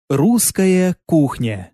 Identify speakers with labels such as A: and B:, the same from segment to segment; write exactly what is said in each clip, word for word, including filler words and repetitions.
A: Русская кухня.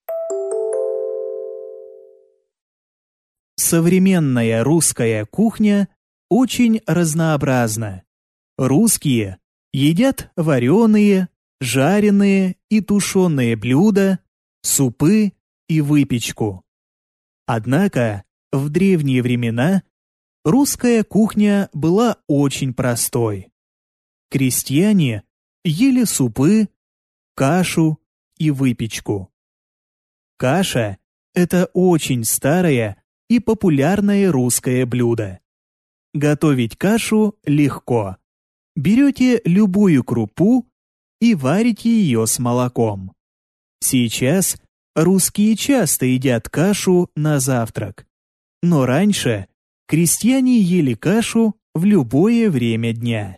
A: Современная русская кухня очень разнообразна. Русские едят вареные, жареные и тушеные блюда, супы и выпечку. Однако в древние времена русская кухня была очень простой. Крестьяне ели супы, кашу и выпечку. Каша – это очень старое и популярное русское блюдо. Готовить кашу легко. Берете любую крупу и варите ее с молоком. Сейчас русские часто едят кашу на завтрак. Но раньше крестьяне ели кашу в любое время дня.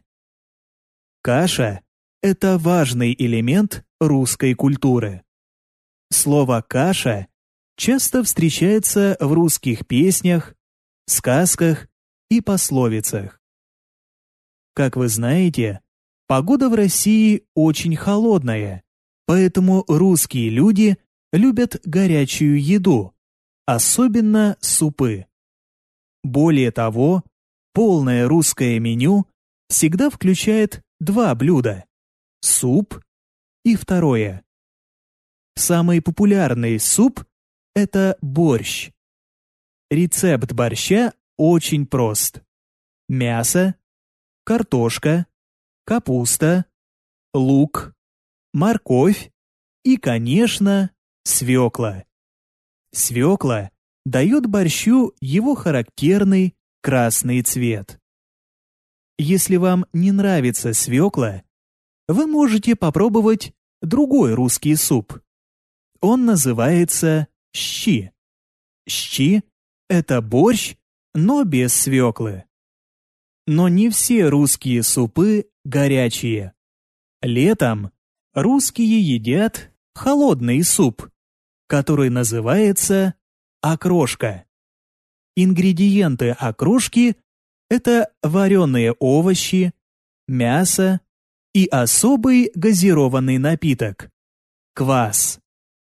A: Каша – это важный элемент русской культуры. Слово «каша» часто встречается в русских песнях, сказках и пословицах. Как вы знаете, погода в России очень холодная, поэтому русские люди любят горячую еду, особенно супы. Более того, полное русское меню всегда включает два блюда – суп и второе. Самый популярный суп – это борщ. Рецепт борща очень прост. Мясо, картошка, капуста, лук, морковь и, конечно, свекла. Свекла дает борщу его характерный красный цвет. Если вам не нравится свекла, вы можете попробовать другой русский суп. Он называется щи. Щи – это борщ, но без свеклы. Но не все русские супы горячие. Летом русские едят холодный суп, который называется окрошка. Ингредиенты окрошки – это вареные овощи, мясо и особый газированный напиток – квас.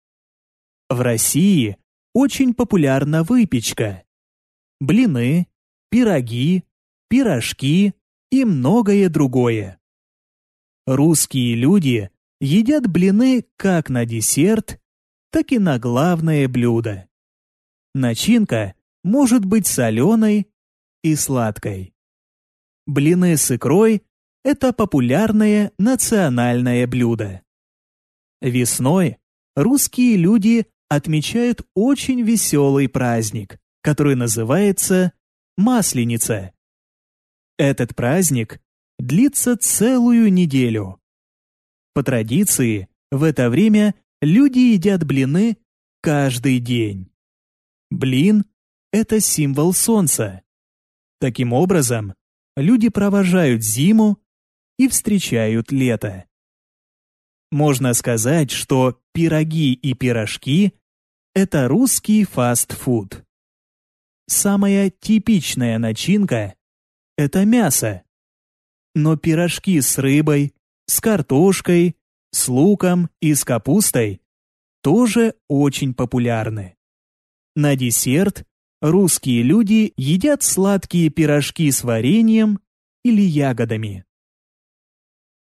A: В России очень популярна выпечка. Блины, пироги, пирожки и многое другое. Русские люди едят блины как на десерт, так и на главное блюдо. Начинка может быть соленой и сладкой. Блины с икрой – это популярное национальное блюдо. Весной русские люди отмечают очень веселый праздник, который называется Масленица. Этот праздник длится целую неделю. По традиции, в это время люди едят блины каждый день. Блин – это символ солнца. Таким образом, люди провожают зиму и встречают лето. Можно сказать, что пироги и пирожки – это русский фастфуд. Самая типичная начинка – это мясо. Но пирожки с рыбой, с картошкой, с луком и с капустой тоже очень популярны. На десерт русские люди едят сладкие пирожки с вареньем или ягодами.